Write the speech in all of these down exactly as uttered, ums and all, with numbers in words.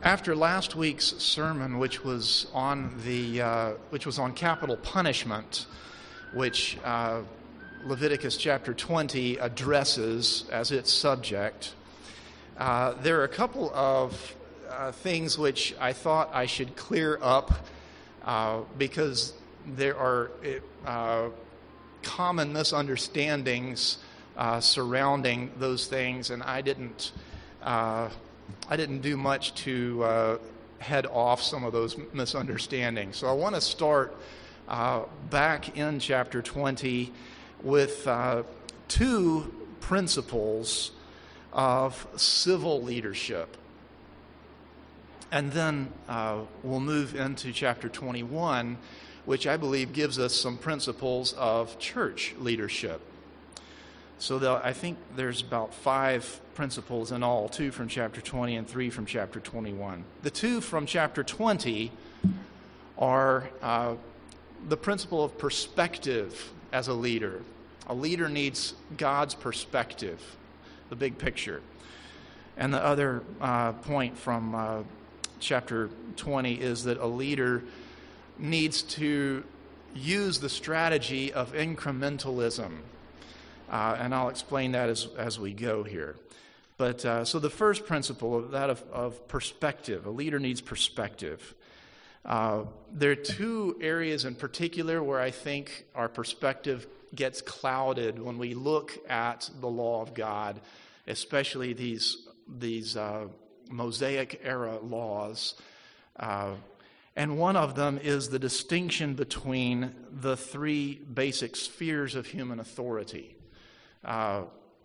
After last week's sermon, which was on the uh, which was on capital punishment, which uh, Leviticus chapter twenty addresses as its subject, uh, there are a couple of uh, things which I thought I should clear up uh, because there are uh, common misunderstandings uh, surrounding those things, and I didn't. Uh, I didn't do much to uh, head off some of those misunderstandings. So I want to start uh, back in chapter twenty with uh, two principles of civil leadership. And then uh, we'll move into chapter twenty-one, which I believe gives us some principles of church leadership. So the, I think there's about five principles in all, two from chapter twenty and three from chapter twenty-one. The two from chapter twenty are uh, the principle of perspective as a leader. A leader needs God's perspective, the big picture. And the other uh, point from uh, chapter twenty is that a leader needs to use the strategy of incrementalism. Uh, and I'll explain that as, as we go here. But uh, so the first principle, of that of, of perspective, a leader needs perspective. Uh, there are two areas in particular where I think our perspective gets clouded when we look at the law of God, especially these, these uh, Mosaic era laws. Uh, and one of them is the distinction between the three basic spheres of human authority. Uh,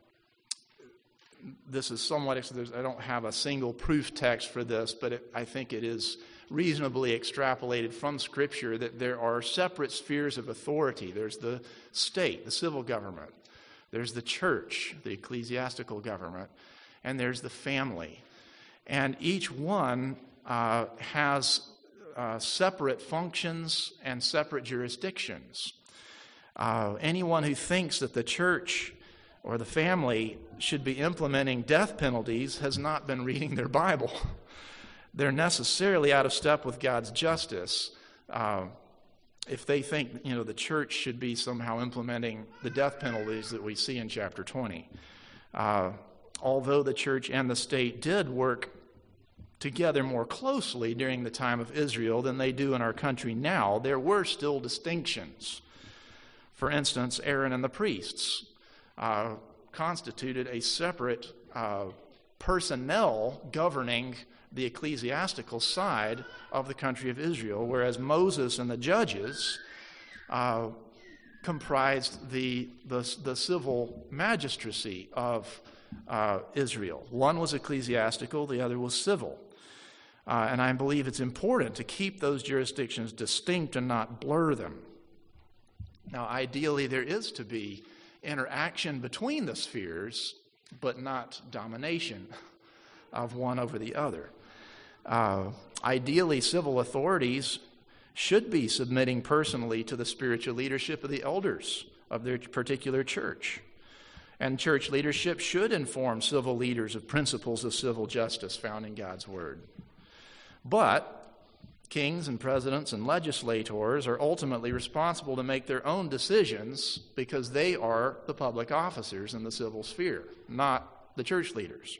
this is somewhat, I don't have a single proof text for this, but it, I think it is reasonably extrapolated from Scripture that there are separate spheres of authority. There's the state, the civil government. There's the church, the ecclesiastical government. And there's the family. And each one uh, has uh, separate functions and separate jurisdictions. Uh, anyone who thinks that the church or the family should be implementing death penalties has not been reading their Bible. They're necessarily out of step with God's justice uh, if they think, you know, the church should be somehow implementing the death penalties that we see in chapter twenty. Uh, although the church and the state did work together more closely during the time of Israel than they do in our country now, there were still distinctions. For instance, Aaron and the priests Uh, constituted a separate uh, personnel governing the ecclesiastical side of the country of Israel, whereas Moses and the judges uh, comprised the, the, the civil magistracy of uh, Israel. One was ecclesiastical, the other was civil. Uh, and I believe it's important to keep those jurisdictions distinct and not blur them. Now, ideally, there is to be interaction between the spheres, but not domination of one over the other. Uh, ideally, civil authorities should be submitting personally to the spiritual leadership of the elders of their particular church. And church leadership should inform civil leaders of principles of civil justice found in God's Word. But kings and presidents and legislators are ultimately responsible to make their own decisions because they are the public officers in the civil sphere, not the church leaders.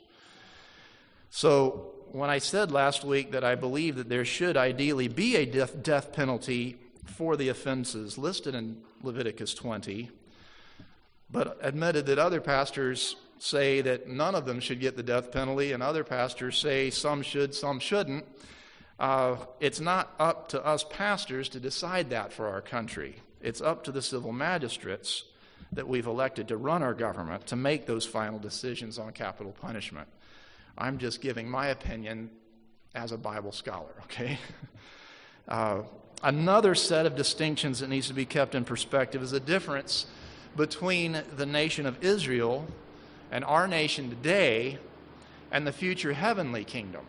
So when I said last week that I believe that there should ideally be a death, death penalty for the offenses listed in Leviticus twenty, but admitted that other pastors say that none of them should get the death penalty and other pastors say some should, some shouldn't, Uh, it's not up to us pastors to decide that for our country. It's up to the civil magistrates that we've elected to run our government to make those final decisions on capital punishment. I'm just giving my opinion as a Bible scholar, okay? uh, another set of distinctions that needs to be kept in perspective is the difference between the nation of Israel and our nation today and the future heavenly kingdom.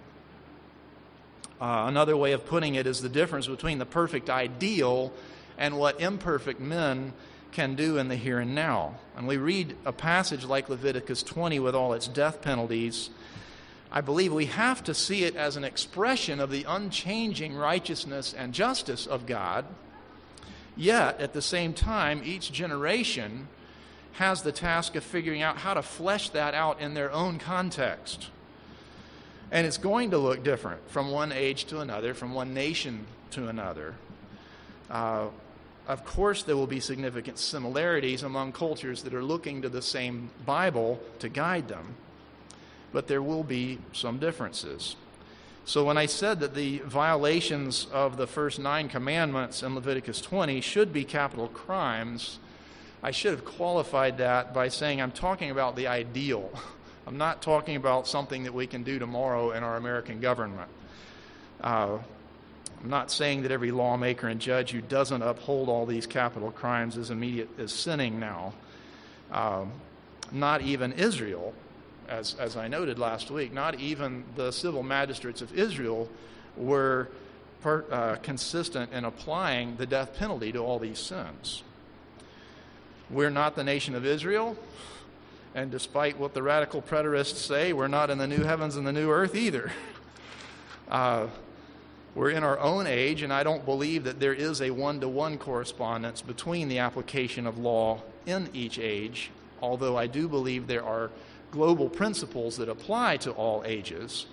Uh, another way of putting it is the difference between the perfect ideal and what imperfect men can do in the here and now. And we read a passage like Leviticus twenty with all its death penalties. I believe we have to see it as an expression of the unchanging righteousness and justice of God. Yet, at the same time, each generation has the task of figuring out how to flesh that out in their own context. And it's going to look different from one age to another, from one nation to another. Uh, of course, there will be significant similarities among cultures that are looking to the same Bible to guide them, but there will be some differences. So when I said that the violations of the first nine commandments in Leviticus twenty should be capital crimes, I should have qualified that by saying I'm talking about the ideal. I'm not talking about something that we can do tomorrow in our American government. Uh, I'm not saying that every lawmaker and judge who doesn't uphold all these capital crimes is immediate is sinning now. Uh, not even Israel, as as I noted last week, not even the civil magistrates of Israel were per, uh, consistent in applying the death penalty to all these sins. We're not the nation of Israel, and despite what the radical preterists say, we're not in the new heavens and the new earth either. Uh, we're in our own age, and I don't believe that there is a one-to-one correspondence between the application of law in each age, although I do believe there are global principles that apply to all ages.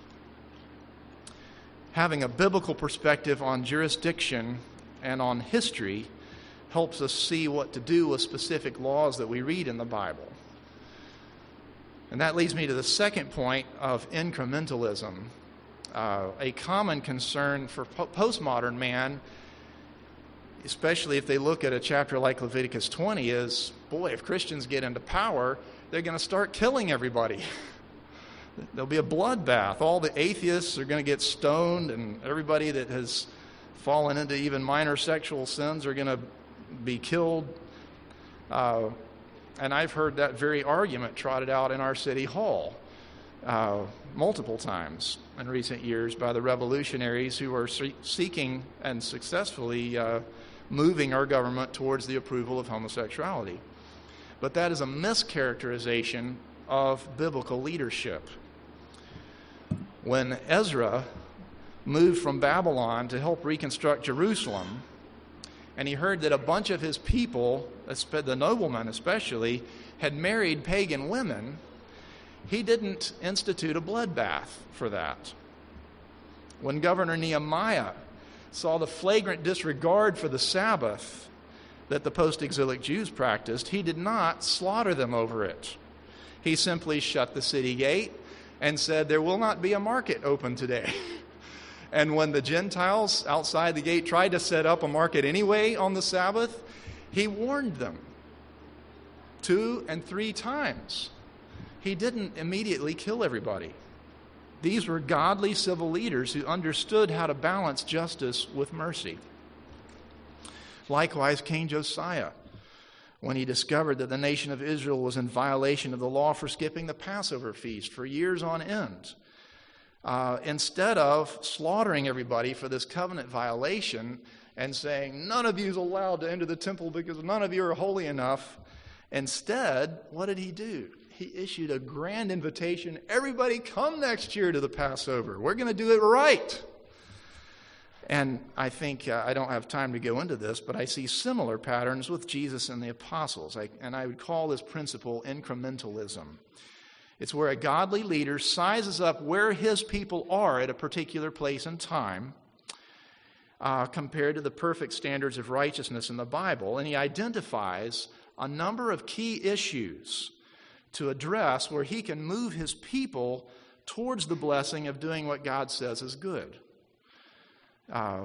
Having a biblical perspective on jurisdiction and on history helps us see what to do with specific laws that we read in the Bible. And that leads me to the second point of incrementalism. Uh, a common concern for po- postmodern man, especially if they look at a chapter like Leviticus twenty, is, boy, if Christians get into power, they're going to start killing everybody. There'll be a bloodbath. All the atheists are going to get stoned, and everybody that has fallen into even minor sexual sins are going to be killed. Uh, and I've heard that very argument trotted out in our city hall uh, multiple times in recent years by the revolutionaries who are se- seeking and successfully uh, moving our government towards the approval of homosexuality. But that is a mischaracterization of biblical leadership. When Ezra moved from Babylon to help reconstruct Jerusalem, and he heard that a bunch of his people, the noblemen especially, had married pagan women, he didn't institute a bloodbath for that. When Governor Nehemiah saw the flagrant disregard for the Sabbath that the post-exilic Jews practiced, he did not slaughter them over it. He simply shut the city gate and said, "There will not be a market open today." And when the Gentiles outside the gate tried to set up a market anyway on the Sabbath, he warned them two and three times. He didn't immediately kill everybody. These were godly civil leaders who understood how to balance justice with mercy. Likewise, King Josiah, when he discovered that the nation of Israel was in violation of the law for skipping the Passover feast for years on end, uh, instead of slaughtering everybody for this covenant violation and saying, "None of you is allowed to enter the temple because none of you are holy enough," instead, what did he do? He issued a grand invitation. Everybody come next year to the Passover. We're going to do it right. And I think, uh, I don't have time to go into this, but I see similar patterns with Jesus and the apostles. I, and I would call this principle incrementalism. It's where a godly leader sizes up where his people are at a particular place and time uh, compared to the perfect standards of righteousness in the Bible. And he identifies a number of key issues to address where he can move his people towards the blessing of doing what God says is good. Uh,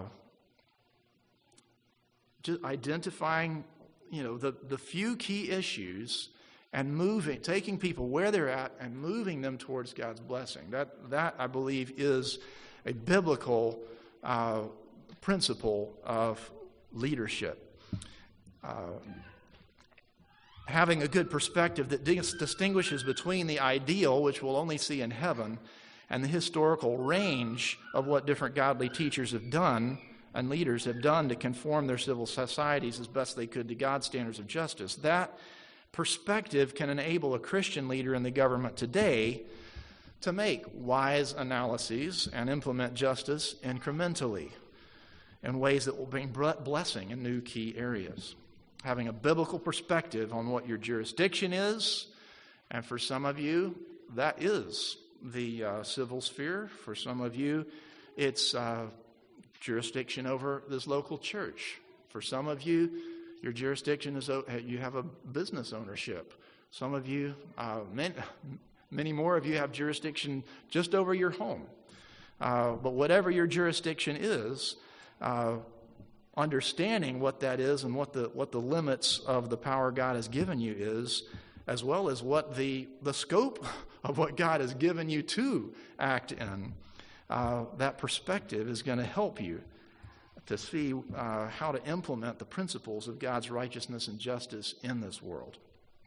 just identifying, you know, the, the few key issues and moving, taking people where they're at and moving them towards God's blessing. That, that I believe, is a biblical uh, principle of leadership. Uh, having a good perspective that dis- distinguishes between the ideal, which we'll only see in heaven, and the historical range of what different godly teachers have done and leaders have done to conform their civil societies as best they could to God's standards of justice. That perspective can enable a Christian leader in the government today to make wise analyses and implement justice incrementally in ways that will bring blessing in new key areas. Having a biblical perspective on what your jurisdiction is, and for some of you, that is the uh, civil sphere. For some of you, it's uh, jurisdiction over this local church. For some of you, your jurisdiction is you have a business ownership. Some of you, uh, many, many more of you have jurisdiction just over your home. Uh, but whatever your jurisdiction is, uh, understanding what that is and what the what the limits of the power God has given you is, as well as what the the scope of what God has given you to act in, uh, that perspective is going to help you to see uh, how to implement the principles of God's righteousness and justice in this world.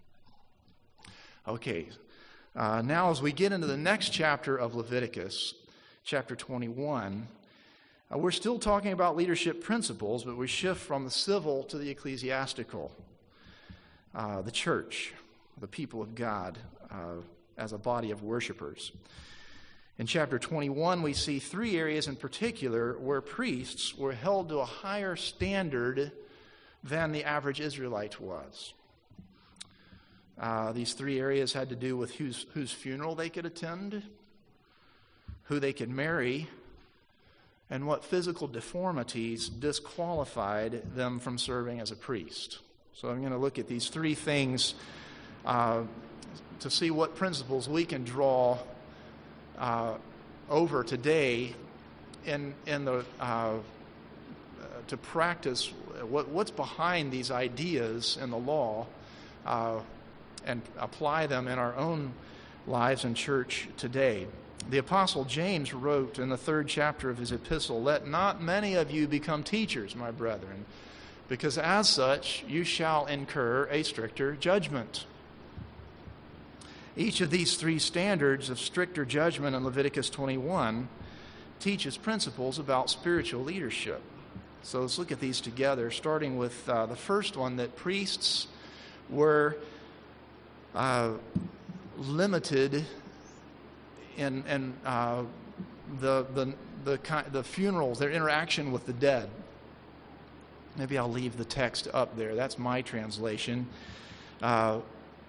Okay, uh, now as we get into the next chapter of Leviticus, chapter twenty-one, uh, we're still talking about leadership principles, but we shift from the civil to the ecclesiastical, uh, the church, the people of God, uh, as a body of worshipers. In chapter twenty-one, we see three areas in particular where priests were held to a higher standard than the average Israelite was. Uh, these three areas had to do with whose, whose funeral they could attend, who they could marry, and what physical deformities disqualified them from serving as a priest. So I'm going to look at these three things uh, to see what principles we can draw uh, over today in in the uh, to practice what what's behind these ideas in the law, uh, and apply them in our own lives in church today. The Apostle James wrote in the third chapter of his epistle, "Let not many of you become teachers, my brethren, because as such you shall incur a stricter judgment." Each of these three standards of stricter judgment in Leviticus twenty-one teaches principles about spiritual leadership. So let's look at these together, starting with uh, the first one, that priests were uh, limited in, in uh, the, the, the, the funerals, their interaction with the dead. Maybe I'll leave the text up there. That's my translation. Uh,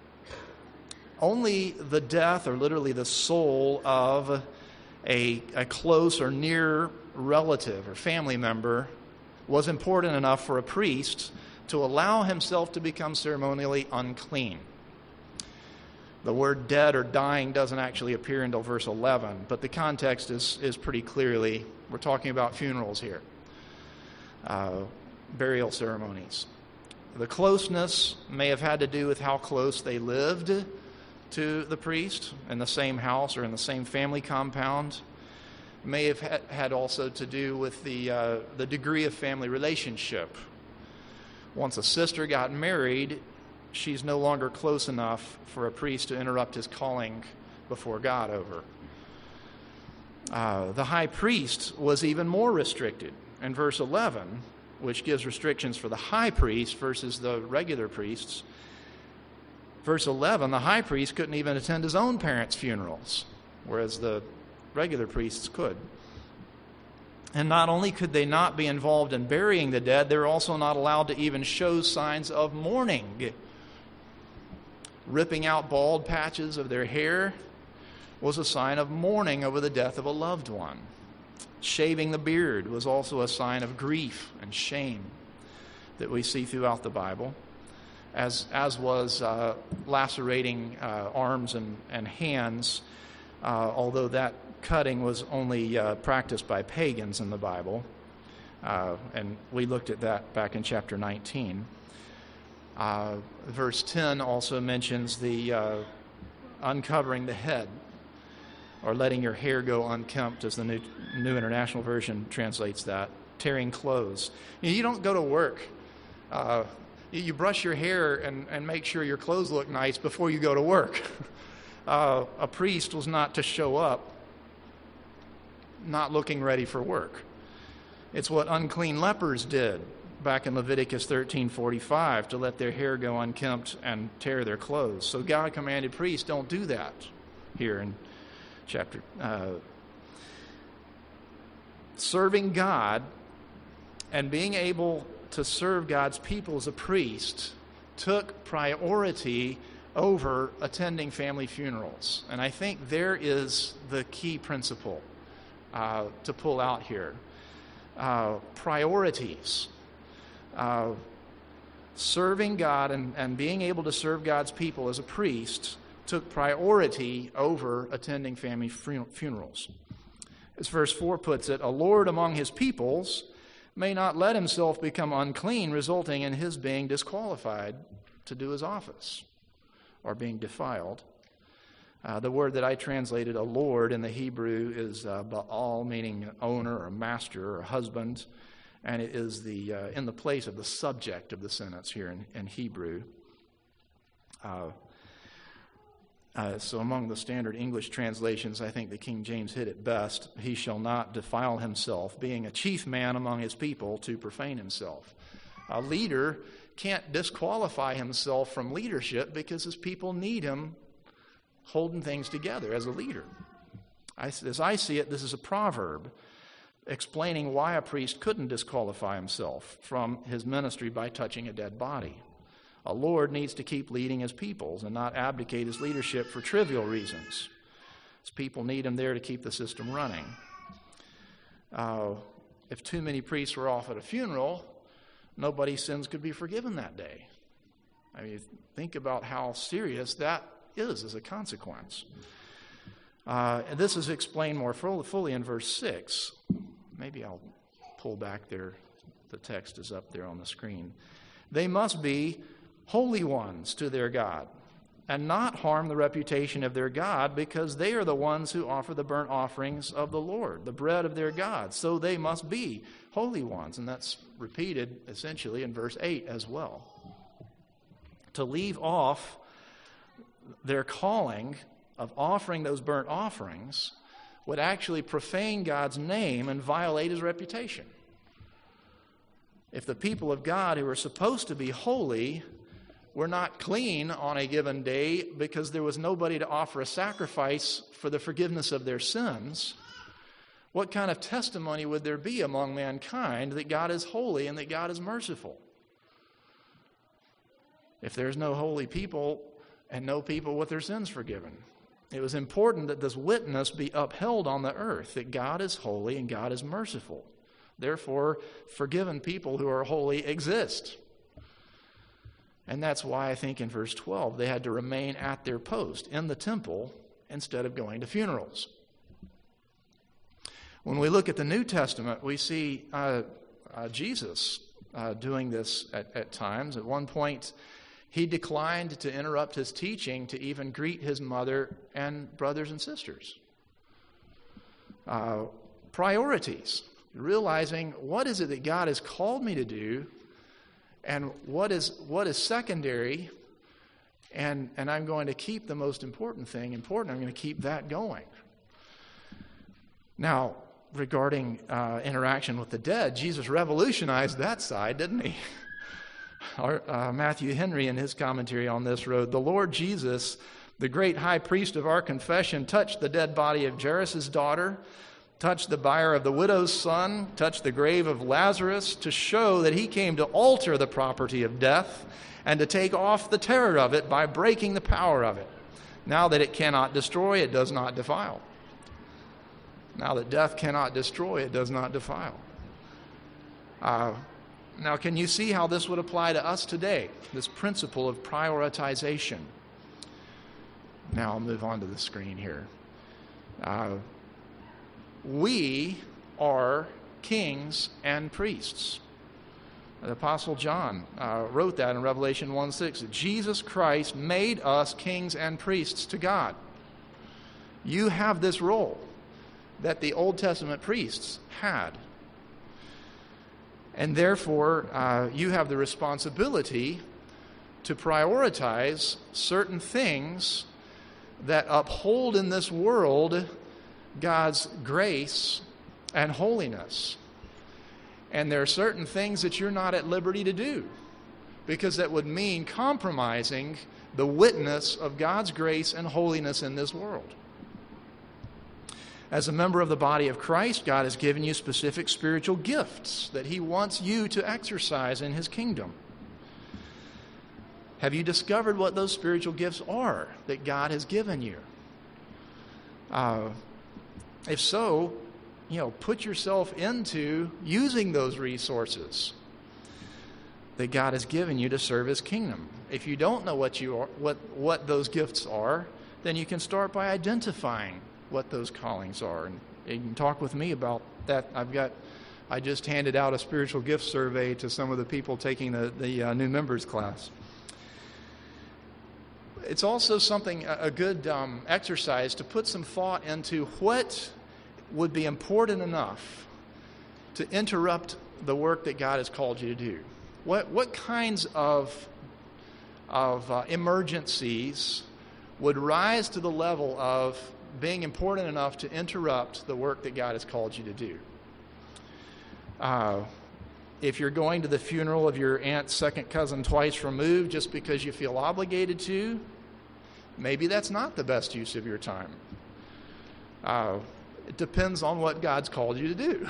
Only the death, or literally the soul, of a, a close or near relative or family member was important enough for a priest to allow himself to become ceremonially unclean. The word dead or dying doesn't actually appear until verse eleven, but the context is, is pretty clearly, we're talking about funerals here, uh, burial ceremonies. The closeness may have had to do with how close they lived to the priest, in the same house or in the same family compound. May have had also to do with the uh, the degree of family relationship. Once a sister got married, she's no longer close enough for a priest to interrupt his calling before God over. Uh, the high priest was even more restricted. In verse eleven, which gives restrictions for the high priest versus the regular priests, verse eleven, the high priest couldn't even attend his own parents' funerals, whereas the regular priests could. And not only could they not be involved in burying the dead, they were also not allowed to even show signs of mourning. Ripping out bald patches of their hair was a sign of mourning over the death of a loved one. Shaving the beard was also a sign of grief and shame that we see throughout the Bible. As as was uh, lacerating uh, arms and, and hands, uh, although that cutting was only uh, practiced by pagans in the Bible. Uh, and we looked at that back in chapter nineteen. Uh, verse ten also mentions the uh, uncovering the head, or letting your hair go unkempt, as the New, New International Version translates that, tearing clothes. You know, you don't go to work. Uh, You brush your hair and, and make sure your clothes look nice before you go to work. Uh, a priest was not to show up not looking ready for work. It's what unclean lepers did back in Leviticus thirteen forty-five, to let their hair go unkempt and tear their clothes. So God commanded priests, don't do that here in chapter. Uh, serving God and being able to serve God's people as a priest took priority over attending family funerals. And I think there is the key principle uh, to pull out here. Uh, priorities. Uh, serving God and, and being able to serve God's people as a priest took priority over attending family funerals. As verse four puts it, a lord among his peoples may not let himself become unclean, resulting in his being disqualified to do his office or being defiled. Uh, the word that I translated, a lord, in the Hebrew is uh, Baal, meaning owner or master or husband, and it is the uh, in the place of the subject of the sentence here in, in Hebrew. Uh, uh, so among the standard English translations, I think the King James hit it best. He shall not defile himself, being a chief man among his people, to profane himself. A leader can't disqualify himself from leadership because his people need him holding things together as a leader. I, as I see it, this is a proverb explaining why a priest couldn't disqualify himself from his ministry by touching a dead body. A lord needs to keep leading his peoples and not abdicate his leadership for trivial reasons. His people need him there to keep the system running. Uh, if too many priests were off at a funeral, nobody's sins could be forgiven that day. I mean, think about how serious that is as a consequence. Uh, and this is explained more fully in verse six. Maybe I'll pull back there. The text is up there on the screen. They must be holy ones to their God and not harm the reputation of their God, because they are the ones who offer the burnt offerings of the Lord, the bread of their God. So they must be holy ones. And that's repeated essentially in verse eight as well. To leave off their calling of offering those burnt offerings would actually profane God's name and violate his reputation. If the people of God who are supposed to be holy were not clean on a given day because there was nobody to offer a sacrifice for the forgiveness of their sins, what kind of testimony would there be among mankind that God is holy and that God is merciful? If there's no holy people and no people with their sins forgiven, it was important that this witness be upheld on the earth, that God is holy and God is merciful. Therefore, forgiven people who are holy exist. And that's why I think in verse twelve they had to remain at their post in the temple instead of going to funerals. When we look at the New Testament, we see uh, uh, Jesus uh, doing this at, at times. At one point, he declined to interrupt his teaching to even greet his mother and brothers and sisters. Uh, priorities. Realizing what is it that God has called me to do, and what is what is secondary, and, and I'm going to keep the most important thing important. I'm going to keep that going. Now, regarding uh, interaction with the dead, Jesus revolutionized that side, didn't he? Our, uh, Matthew Henry, in his commentary on this, wrote, "The Lord Jesus, the great high priest of our confession, touched the dead body of Jairus' daughter, touched the bier of the widow's son, touched the grave of Lazarus, to show that he came to alter the property of death and to take off the terror of it by breaking the power of it. Now that it cannot destroy, it does not defile." Now that death cannot destroy, it does not defile. Uh, now, can you see how this would apply to us today, this principle of prioritization? Now I'll move on to the screen here. Uh, we are kings and priests. The Apostle John uh, wrote that in Revelation one six. Jesus Christ made us kings and priests to God. You have this role that the Old Testament priests had. And therefore, uh, you have the responsibility to prioritize certain things that uphold in this world God's grace and holiness. And there are certain things that you're not at liberty to do, because that would mean compromising the witness of God's grace and holiness in this world. As a member of the body of Christ, God has given you specific spiritual gifts that He wants you to exercise in His kingdom. Have you discovered what those spiritual gifts are that God has given you? Uh, if so, you know, put yourself into using those resources that God has given you to serve His kingdom. If you don't know what you are, what what those gifts are, then you can start by identifying what those callings are, and you can talk with me about that. I've got, I just handed out a spiritual gift survey to some of the people taking the the uh, new members class. It's also something, a good um, exercise to put some thought into what would be important enough to interrupt the work that God has called you to do. What what kinds of of uh, emergencies would rise to the level of being important enough to interrupt the work that God has called you to do? Uh, if you're going to the funeral of your aunt's second cousin twice removed just because you feel obligated to, maybe that's not the best use of your time. Uh, it depends on what God's called you to do.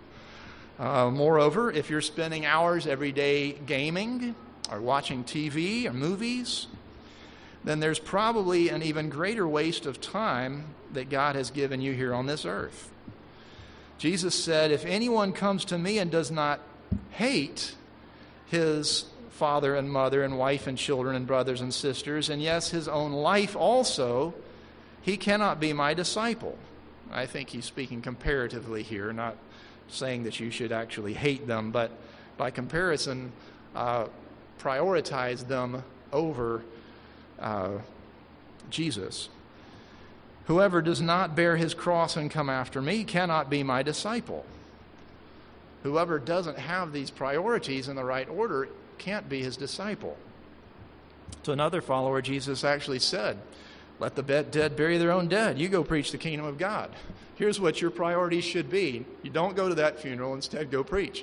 Uh, moreover, if you're spending hours every day gaming or watching T V or movies, then there's probably an even greater waste of time that God has given you here on this earth. Jesus said, if anyone comes to me and does not hate his father and mother and wife and children and brothers and sisters, and yes, his own life also, he cannot be my disciple. I think he's speaking comparatively here, not saying that you should actually hate them, but by comparison, uh, prioritize them over uh, Jesus. Whoever does not bear his cross and come after me cannot be my disciple. Whoever doesn't have these priorities in the right order can't be his disciple. To another follower, Jesus actually said, let the dead bury their own dead. You go preach the kingdom of God. Here's what your priorities should be. You don't go to that funeral. Instead, go preach.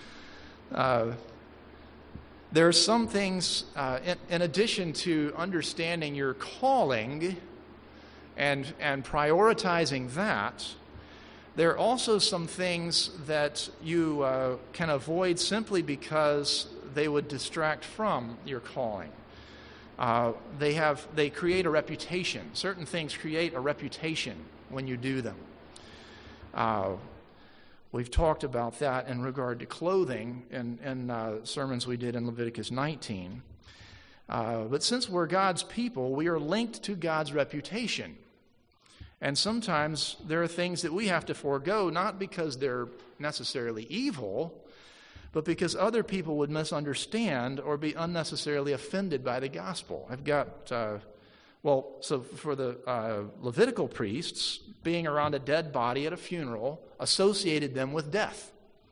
Uh, there are some things, uh, in, in addition to understanding your calling and, and prioritizing that, there are also some things that you uh, can avoid simply because they would distract from your calling. Uh, they have they create a reputation. Certain things create a reputation when you do them. Uh, we've talked about that in regard to clothing in, in uh, sermons we did in Leviticus nineteen. Uh, but since we're God's people, we are linked to God's reputation. And sometimes there are things that we have to forego, not because they're necessarily evil, but because other people would misunderstand or be unnecessarily offended by the gospel. I've got, uh, well, so for the uh, Levitical priests, being around a dead body at a funeral associated them with death.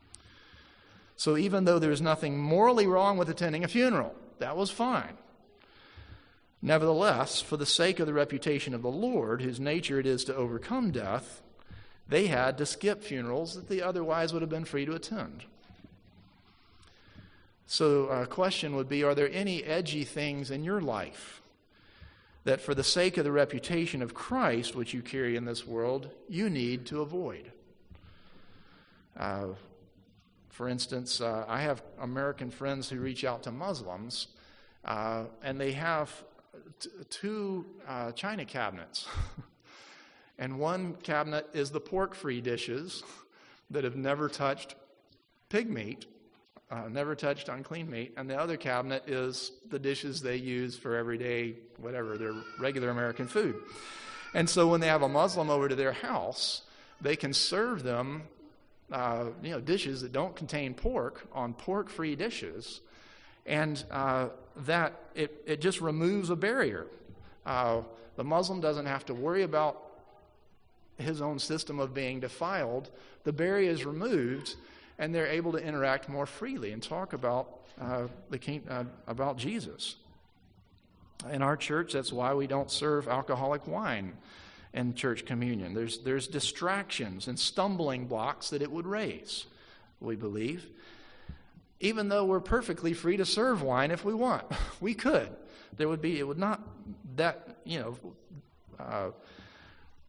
So even though there's nothing morally wrong with attending a funeral, that was fine. Nevertheless, for the sake of the reputation of the Lord, whose nature it is to overcome death, they had to skip funerals that they otherwise would have been free to attend. So a question would be, are there any edgy things in your life that for the sake of the reputation of Christ, which you carry in this world, you need to avoid? Uh, for instance, uh, I have American friends who reach out to Muslims, uh, and they have t- two uh, china cabinets. And one cabinet is the pork-free dishes that have never touched pig meat. Uh, never touched unclean meat, and the other cabinet is the dishes they use for everyday, whatever, their regular American food. And so when they have a Muslim over to their house, they can serve them, uh, you know, dishes that don't contain pork on pork-free dishes, and uh, that it, it just removes a barrier. Uh, the Muslim doesn't have to worry about his own system of being defiled. The barrier is removed, and they're able to interact more freely and talk about uh, the king, uh, about Jesus. In our church, that's why we don't serve alcoholic wine in church communion. There's there's distractions and stumbling blocks that it would raise, we believe. Even though we're perfectly free to serve wine if we want, we could. There would be it would not that you know. Uh,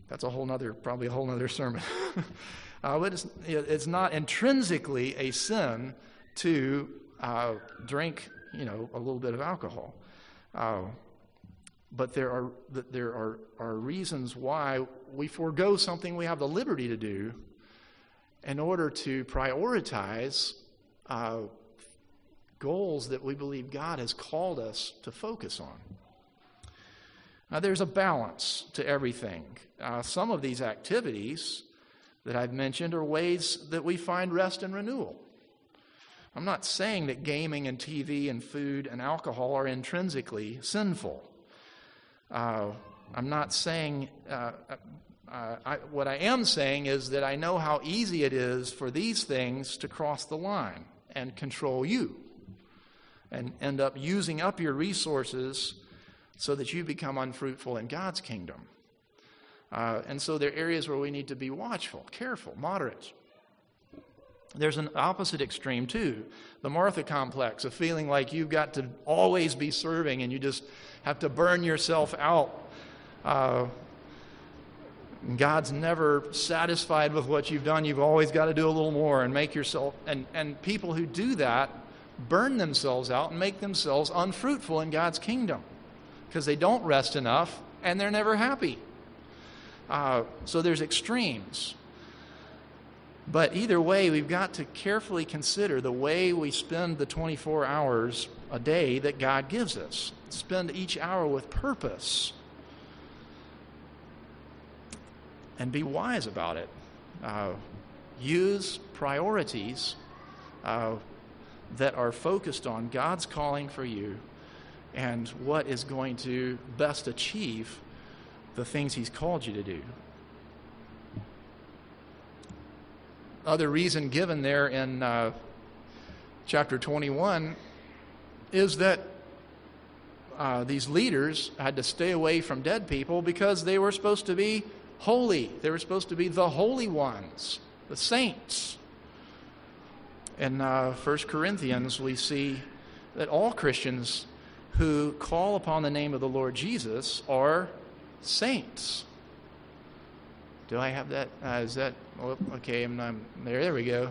That's a whole nother, probably a whole nother sermon. uh, but it's, it's not intrinsically a sin to uh, drink, you know, a little bit of alcohol. Uh, but there are there are, are reasons why we forego something we have the liberty to do in order to prioritize uh, goals that we believe God has called us to focus on. Now, there's a balance to everything. Uh, some of these activities that I've mentioned are ways that we find rest and renewal. I'm not saying that gaming and T V and food and alcohol are intrinsically sinful. Uh, I'm not saying, uh, uh, I, what I am saying is that I know how easy it is for these things to cross the line and control you and end up using up your resources so that you become unfruitful in God's kingdom. Uh, and so there are areas where we need to be watchful, careful, moderate. There's an opposite extreme too, the Martha complex of feeling like you've got to always be serving and you just have to burn yourself out. Uh, God's never satisfied with what you've done. You've always got to do a little more and make yourself, and, and people who do that burn themselves out and make themselves unfruitful in God's kingdom because they don't rest enough and they're never happy. Uh, so there's extremes. But either way, we've got to carefully consider the way we spend the twenty-four hours a day that God gives us. Spend each hour with purpose. And be wise about it. Uh, use priorities uh, that are focused on God's calling for you and what is going to best achieve the things He's called you to do. Other reason given there in uh, chapter twenty-one is that uh, these leaders had to stay away from dead people because they were supposed to be holy. They were supposed to be the holy ones, the saints. In uh, First Corinthians, we see that all Christians who call upon the name of the Lord Jesus are saints. Do I have that? Uh, is that, oh, okay, I'm, I'm there, there we go.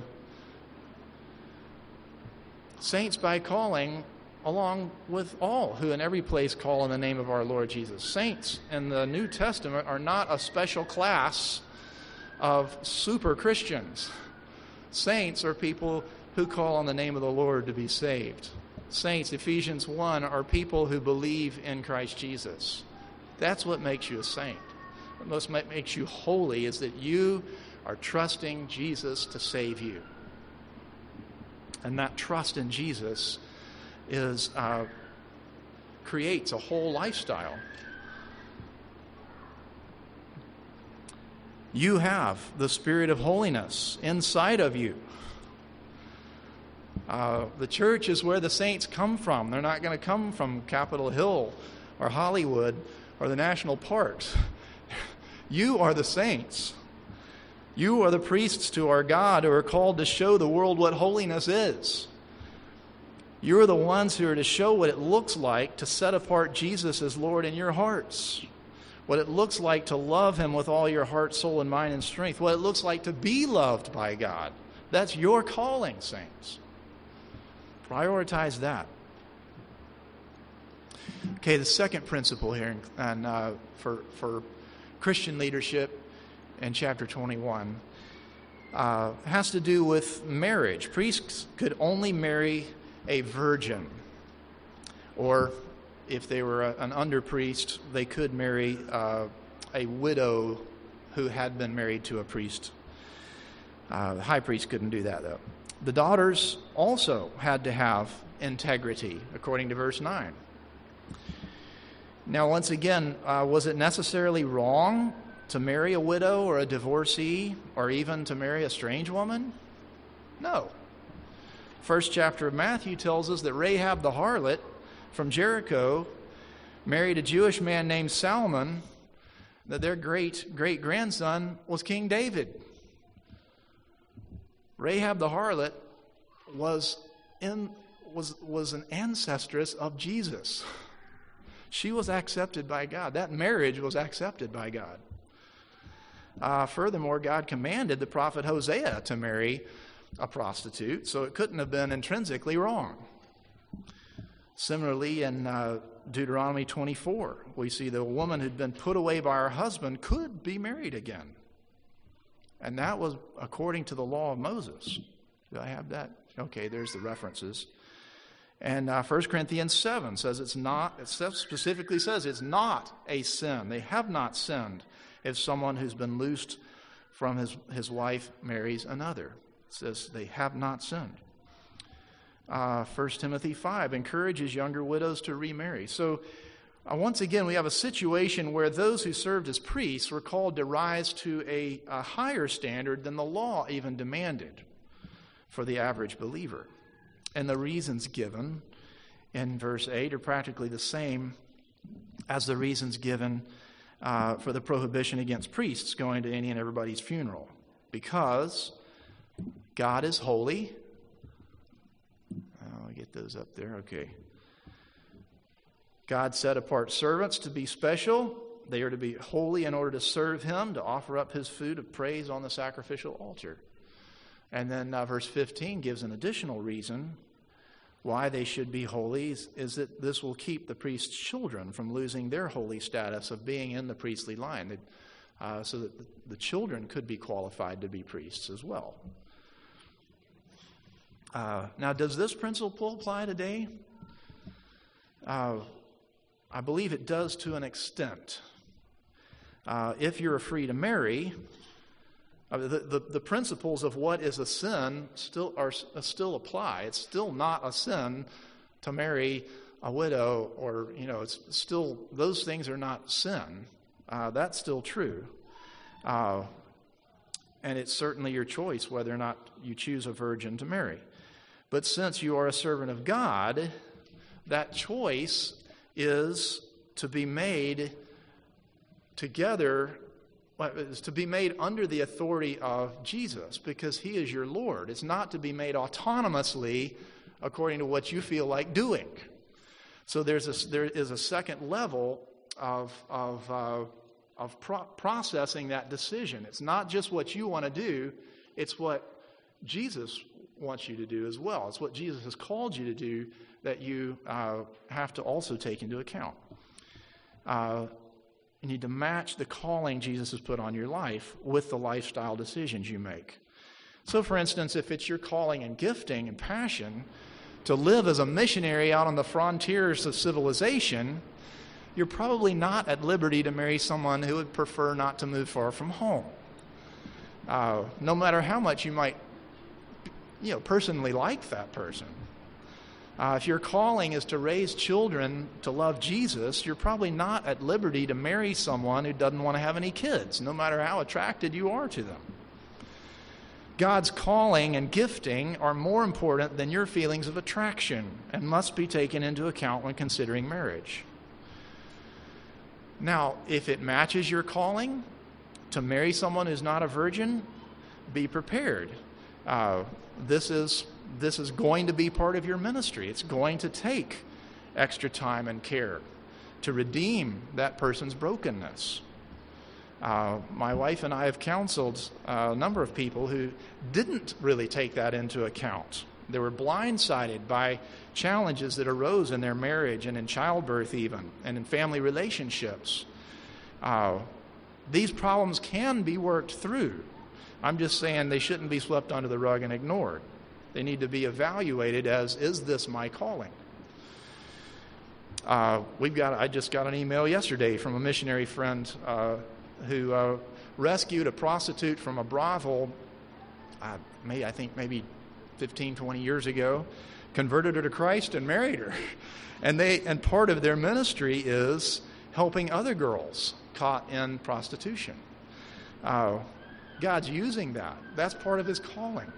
Saints by calling along with all who in every place call on the name of our Lord Jesus. Saints in the New Testament are not a special class of super Christians. Saints are people who call on the name of the Lord to be saved. Saints, Ephesians one, are people who believe in Christ Jesus. That's what makes you a saint. What most makes you holy is that you are trusting Jesus to save you. And that trust in Jesus is uh, creates a whole lifestyle. You have the Spirit of holiness inside of you. Uh, the church is where the saints come from. They're not going to come from Capitol Hill or Hollywood or the national parks. You are the saints. You are the priests to our God who are called to show the world what holiness is. You are the ones who are to show what it looks like to set apart Jesus as Lord in your hearts. What it looks like to love Him with all your heart, soul, and mind and strength. What it looks like to be loved by God. That's your calling, saints. Prioritize that. Okay, the second principle here and uh, for for Christian leadership in chapter twenty-one uh, has to do with marriage. Priests could only marry a virgin, or if they were a, an under priest, they could marry uh, a widow who had been married to a priest. Uh, the high priest couldn't do that, though. The daughters also had to have integrity, according to verse nine. Now, once again, uh, was it necessarily wrong to marry a widow or a divorcee or even to marry a strange woman? No. First chapter of Matthew tells us that Rahab the harlot from Jericho married a Jewish man named Salmon, that their great-great-grandson was King David. Rahab the harlot was in was was an ancestress of Jesus. She was accepted by God. That marriage was accepted by God. Uh, furthermore, God commanded the prophet Hosea to marry a prostitute, so it couldn't have been intrinsically wrong. Similarly, in uh, Deuteronomy twenty-four, we see the woman who'd been put away by her husband could be married again. And that was according to the law of Moses. Do I have that? Okay, there's the references. And uh, First Corinthians seven says it's not, it specifically says it's not a sin. They have not sinned if someone who's been loosed from his, his wife marries another. It says they have not sinned. Uh, First Timothy five encourages younger widows to remarry. So uh, once again, we have a situation where those who served as priests were called to rise to a, a higher standard than the law even demanded for the average believer. And the reasons given in verse eight are practically the same as the reasons given uh, for the prohibition against priests going to any and everybody's funeral. Because God is holy. I'll get those up there. Okay. God set apart servants to be special. They are to be holy in order to serve Him, to offer up His food of praise on the sacrificial altar. And then uh, verse fifteen gives an additional reason why they should be holy, is, is that this will keep the priest's children from losing their holy status of being in the priestly line, that, uh, so that the, the children could be qualified to be priests as well. Uh, now, does this principle apply today? Uh, I believe it does to an extent. Uh, if you're free to marry, uh, the, the, the principles of what is a sin still are uh, still apply. It's still not a sin to marry a widow, or, you know, it's still, those things are not sin. Uh, that's still true. Uh, and it's certainly your choice whether or not you choose a virgin to marry. But since you are a servant of God, that choice is to be made together, is to be made under the authority of Jesus, because He is your Lord. It's not to be made autonomously according to what you feel like doing. So there's a, there is a second level of, of, uh, of pro- processing that decision. It's not just what you want to do, it's what Jesus wants you to do as well. It's what Jesus has called you to do that you uh, have to also take into account. Uh, you need to match the calling Jesus has put on your life with the lifestyle decisions you make. So, for instance, if it's your calling and gifting and passion to live as a missionary out on the frontiers of civilization, you're probably not at liberty to marry someone who would prefer not to move far from home. Uh, no matter how much you might you know, personally like that person. Uh, if your calling is to raise children to love Jesus, you're probably not at liberty to marry someone who doesn't want to have any kids, no matter how attracted you are to them. God's calling and gifting are more important than your feelings of attraction and must be taken into account when considering marriage. Now, if it matches your calling to marry someone who's not a virgin, be prepared. Uh, this is this is going to be part of your ministry. It's going to take extra time and care to redeem that person's brokenness. Uh, my wife and I have counseled a number of people who didn't really take that into account. They were blindsided by challenges that arose in their marriage and in childbirth even, and in family relationships. Uh, these problems can be worked through. I'm just saying they shouldn't be swept under the rug and ignored. They need to be evaluated as, is this my calling? Uh, we've got. I just got an email yesterday from a missionary friend uh, who uh, rescued a prostitute from a brothel, uh, may, I think maybe fifteen, twenty years ago, converted her to Christ and married her. And they and part of their ministry is helping other girls caught in prostitution. Uh, God's using that. That's part of His calling.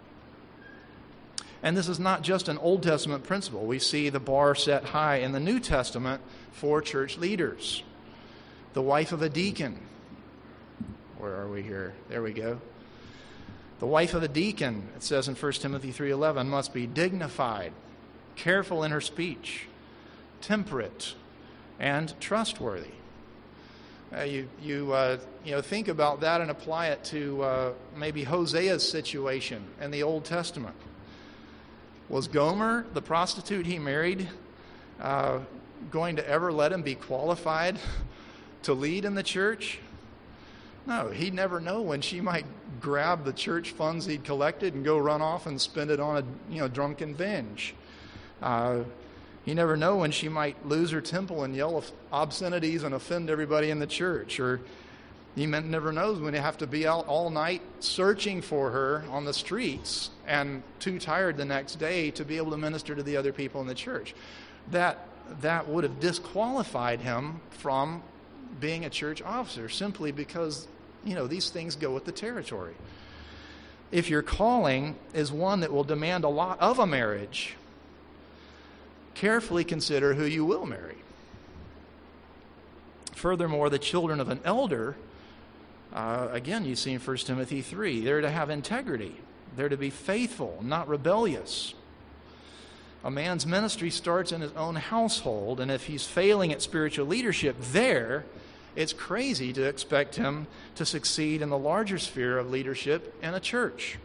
And this is not just an Old Testament principle. We see the bar set high in the New Testament for church leaders. The wife of a deacon. Where are we here? There we go. The wife of a deacon, it says in First Timothy three eleven, must be dignified, careful in her speech, temperate, and trustworthy. Uh, you you uh, you know think about that and apply it to uh, maybe Hosea's situation in the Old Testament. Was Gomer, the prostitute he married, uh, going to ever let him be qualified to lead in the church? No, he'd never know when she might grab the church funds he'd collected and go run off and spend it on a you know drunken binge. Uh, you never know when she might lose her temple and yell obscenities and offend everybody in the church. Or he never knows when you have to be out all night searching for her on the streets and too tired the next day to be able to minister to the other people in the church. That that would have disqualified him from being a church officer simply because, you know, these things go with the territory. If your calling is one that will demand a lot of a marriage, carefully consider who you will marry. Furthermore, the children of an elder, uh, again, you see in First Timothy three, they're to have integrity. They're to be faithful, not rebellious. A man's ministry starts in his own household, and if he's failing at spiritual leadership there, it's crazy to expect him to succeed in the larger sphere of leadership in a church.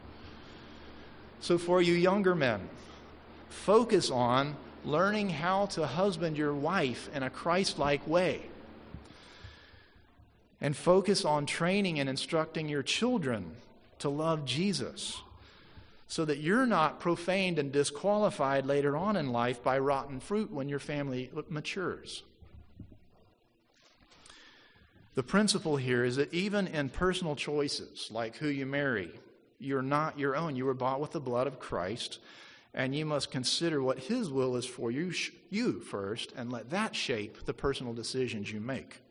So for you younger men, focus on learning how to husband your wife in a Christ-like way. And focus on training and instructing your children to love Jesus so that you're not profaned and disqualified later on in life by rotten fruit when your family matures. The principle here is that even in personal choices, like who you marry, you're not your own. You were bought with the blood of Christ, and you must consider what His will is for you, you first, and let that shape the personal decisions you make.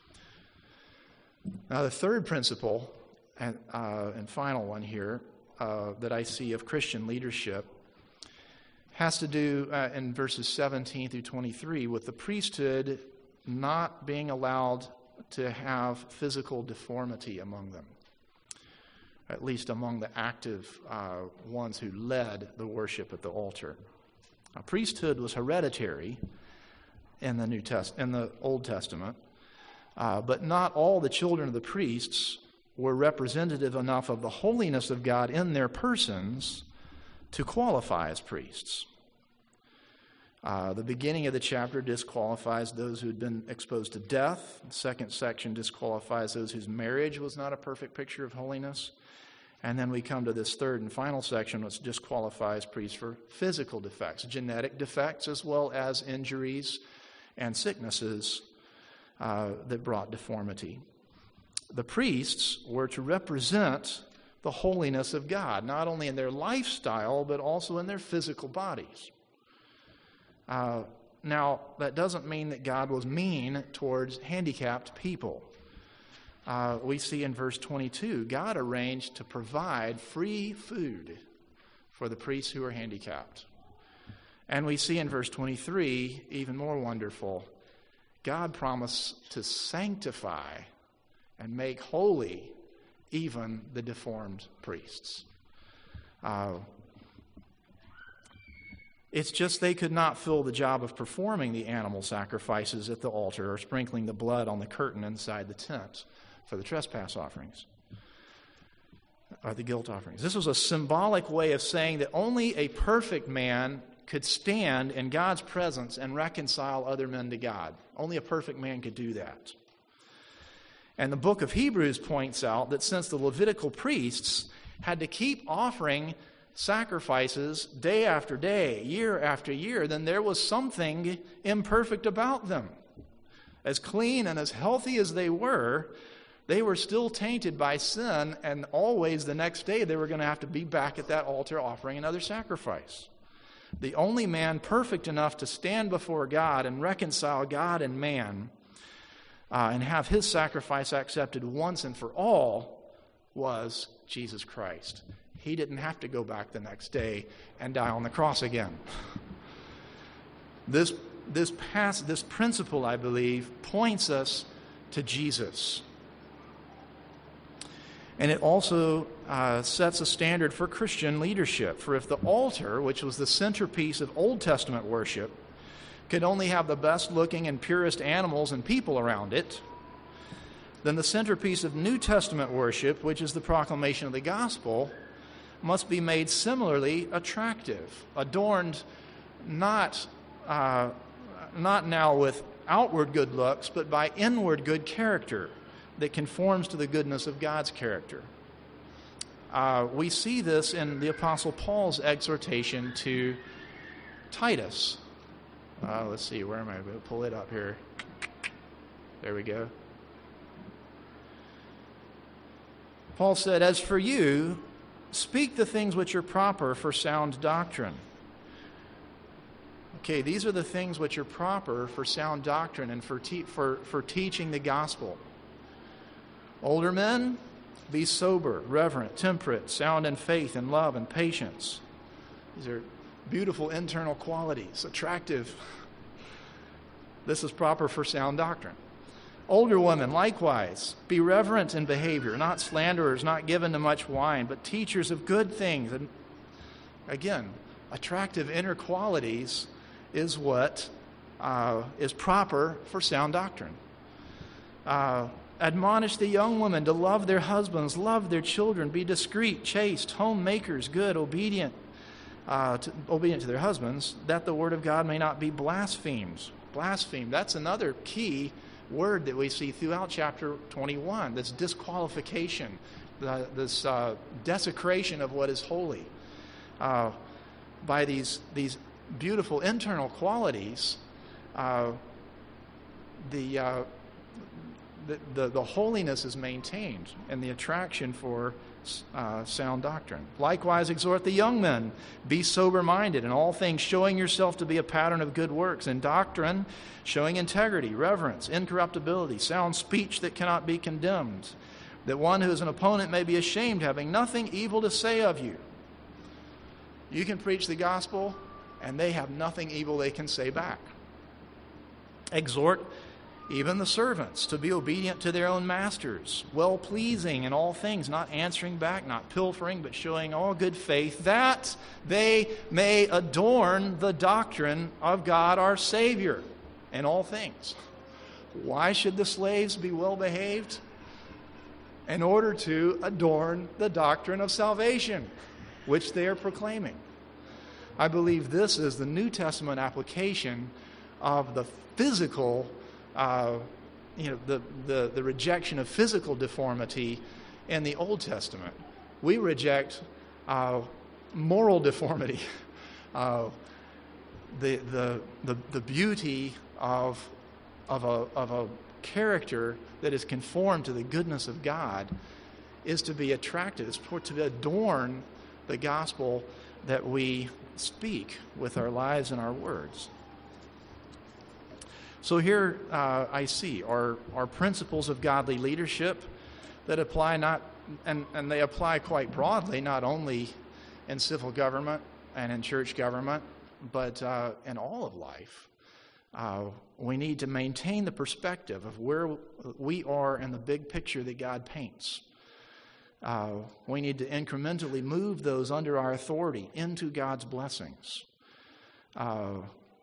Now, the third principle, and, uh, and final one here, uh, that I see of Christian leadership has to do, uh, in verses seventeen through twenty-three, with the priesthood not being allowed to have physical deformity among them, at least among the active uh, ones who led the worship at the altar. Now, priesthood was hereditary in the New Test in the Old Testament, uh, but not all the children of the priests were representative enough of the holiness of God in their persons to qualify as priests. Uh, the beginning of the chapter disqualifies those who had been exposed to death. The second section disqualifies those whose marriage was not a perfect picture of holiness. And then we come to this third and final section, which disqualifies priests for physical defects, genetic defects, as well as injuries and sicknesses uh, that brought deformity. The priests were to represent the holiness of God, not only in their lifestyle, but also in their physical bodies. Uh, now, that doesn't mean that God was mean towards handicapped people. Uh, we see in verse twenty-two, God arranged to provide free food for the priests who are handicapped. And we see in verse twenty-three, even more wonderful, God promised to sanctify and make holy even the deformed priests. Uh, It's just they could not fill the job of performing the animal sacrifices at the altar or sprinkling the blood on the curtain inside the tent for the trespass offerings, or the guilt offerings. This was a symbolic way of saying that only a perfect man could stand in God's presence and reconcile other men to God. Only a perfect man could do that. And the book of Hebrews points out that since the Levitical priests had to keep offering sacrifices day after day, year after year, then there was something imperfect about them. As clean and as healthy as they were, they were still tainted by sin, and always the next day they were going to have to be back at that altar offering another sacrifice. The only man perfect enough to stand before God and reconcile God and man uh, and have his sacrifice accepted once and for all was Jesus Christ. He didn't have to go back the next day and die on the cross again. This, this, pass, this principle, I believe, points us to Jesus. And it also uh, sets a standard for Christian leadership. For if the altar, which was the centerpiece of Old Testament worship, could only have the best looking and purest animals and people around it, then the centerpiece of New Testament worship, which is the proclamation of the gospel, must be made similarly attractive, adorned not, uh, not now with outward good looks, but by inward good character that conforms to the goodness of God's character. Uh, we see this in the Apostle Paul's exhortation to Titus. Uh, let's see, where am I going to pull it up here? There we go. Paul said, "As for you, speak the things which are proper for sound doctrine." Okay, these are the things which are proper for sound doctrine and for, te- for, for teaching the gospel. Older men, be sober, reverent, temperate, sound in faith and love and patience. These are beautiful internal qualities, attractive. This is proper for sound doctrine. Older women, likewise, be reverent in behavior, not slanderers, not given to much wine, but teachers of good things. And again, attractive inner qualities is what uh, is proper for sound doctrine. Uh, admonish the young women to love their husbands, love their children, be discreet, chaste, homemakers, good, obedient, uh, to, obedient to their husbands, that the word of God may not be blasphemed. Blasphemed, that's another key word that we see throughout chapter twenty-one, this disqualification, the, this uh, desecration of what is holy. Uh, by these, these beautiful internal qualities, uh, the, uh, the, the, the holiness is maintained and the attraction for uh, sound doctrine. Likewise, exhort the young men, be sober-minded in all things, showing yourself to be a pattern of good works. In doctrine, showing integrity, reverence, incorruptibility, sound speech that cannot be condemned, that one who is an opponent may be ashamed, having nothing evil to say of you. You can preach the gospel, and they have nothing evil they can say back. Exhort even the servants to be obedient to their own masters, well-pleasing in all things, not answering back, not pilfering, but showing all good faith, that they may adorn the doctrine of God our Savior in all things. Why should the slaves be well-behaved? In order to adorn the doctrine of salvation, which they are proclaiming. I believe this is the New Testament application of the physical Uh, you know, the, the, the rejection of physical deformity in the Old Testament. We reject uh, moral deformity, uh, the, the, the, the beauty of, of, a, of a character that is conformed to the goodness of God is to be attracted, is to adorn the gospel that we speak with our lives and our words. So here uh, I see are, are principles of godly leadership that apply not, and, and they apply quite broadly, not only in civil government and in church government, but uh, in all of life. Uh, we need to maintain the perspective of where we are in the big picture that God paints. Uh, we need to incrementally move those under our authority into God's blessings. Uh,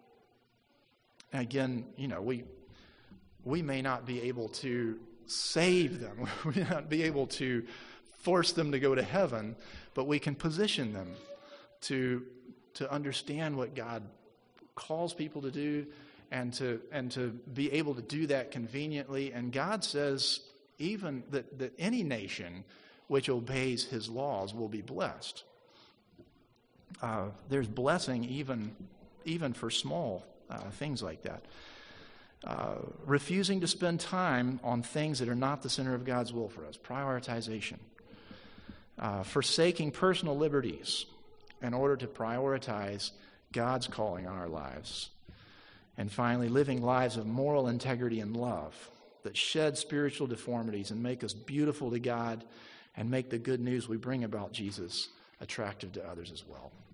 Again, you know, we we may not be able to save them. We may not be able to force them to go to heaven, but we can position them to to understand what God calls people to do and to and to be able to do that conveniently. And God says even that, that any nation which obeys his laws will be blessed. Uh, there's blessing even even for small Uh, things like that. Uh, refusing to spend time on things that are not the center of God's will for us. Prioritization. Uh, forsaking personal liberties in order to prioritize God's calling on our lives. And finally, living lives of moral integrity and love that shed spiritual deformities and make us beautiful to God and make the good news we bring about Jesus attractive to others as well.